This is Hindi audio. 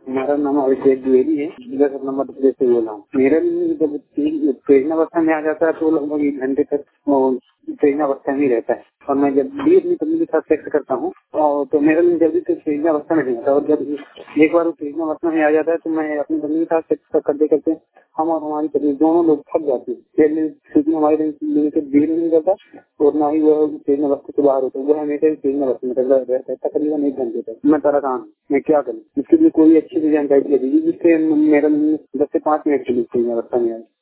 मेरा नाम अभिषेक द्विवेदी है। 10 नंबर प्लेस से बोल रहा हूँ। मेरे लिए जब प्रेगनावस्था में आ जाता है तो लगभग 1 घंटे तक प्रेगनावस्था में रहता है और मैं जब भी अपनी पत्नी के साथ सेक्स करता हूँ तो मेरे लिए जल्दी से प्रेगनावस्था में नहीं आता और जब एक बार वो प्रेगनावस्था में आ जाता है तो मैं अपनी पत्नी के साथ सेक्स करते करते हम और हमारी पत्नी दोनों लोग थक जाते हैं। फिर हमारे लिए देर नहीं करता और ना ही वो प्रेगनावस्था से बाहर होता है। वो हमेशा ही प्रेगनावस्था में रहता है तकरीबन 1 घंटे तक। मैं परेशान, मैं क्या करूँ? इसके लिए कोई अच्छी सी जानकारी दे दीजिए जिससे मेरा 10 से 5 मिनट के लिए प्रेगनावस्था में आए।